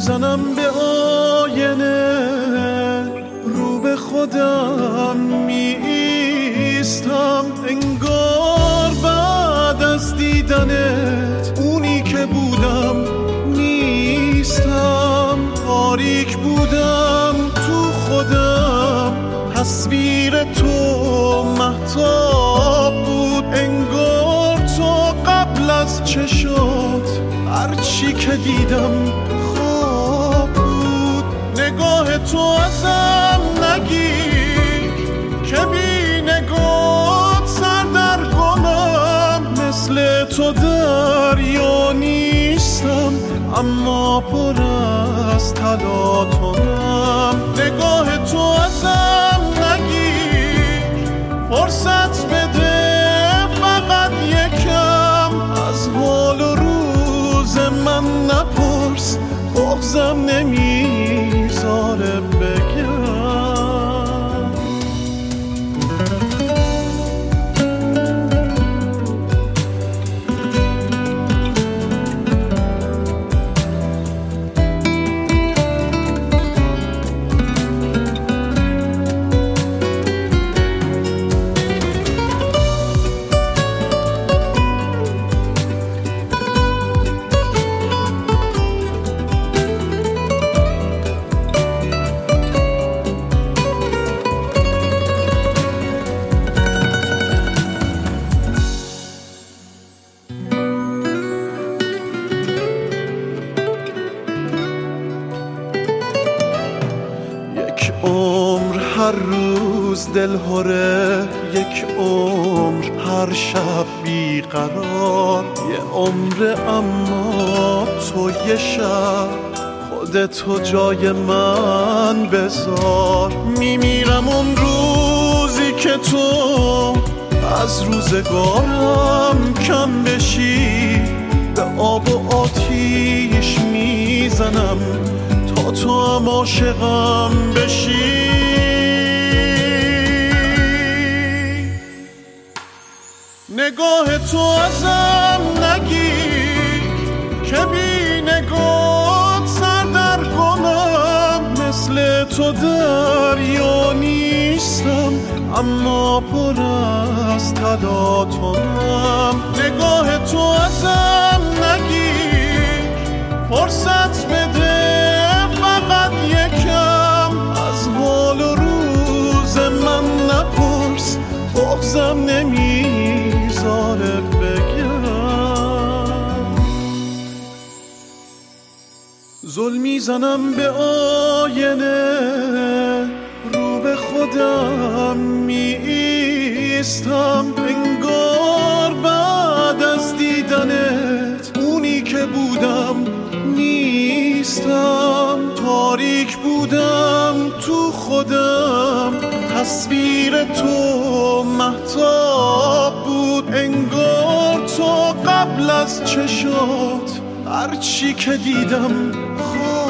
میزنم به آینه، رو به خودم میایستم، انگار بعد از دیدنت اونی که بودم نیستم. تاریک بودم تو خودم، تصویر تو مهتاب بود، انگار تو قبل از چشات هرچی که دیدم خواب بود. نگاه تو ازم نگیر که بی نگات سردرگمم، مثل تو دریا نیستم اما پر از تلاطمم. نگاه تو ازم نگیر، فرصت بده فقط یکم، از حال و روز من نپرس، بغضم نمیذاره بگم. هر روز دلهره، یک عمر هر شب بیقرار، یه عمر اما تو یه شب خودتو جای من بذار. میمیرم اون روزی که تو از روزگارم کم بشی، به آب و آتیش میزنم تا تو هم عاشقم بشی. نگاه تو ازم نگیر که بی نگات سردرگمم، مثل تو دریا نیستم اما پر از تلاطمم. نگاه تو ازم نگیر، فرصت بده فقط یکم، از حال و روز من نپرس، بغضم نمیذاره بگم. زل میزنم به آینه، رو به خودم میایستم، انگار بعد از دیدنت اونی که بودم نیستم. تاریک بودم تو خودم، تصویر تو مهتاب بود، انگار تو قبل از چشات هرچی که دیدم خواب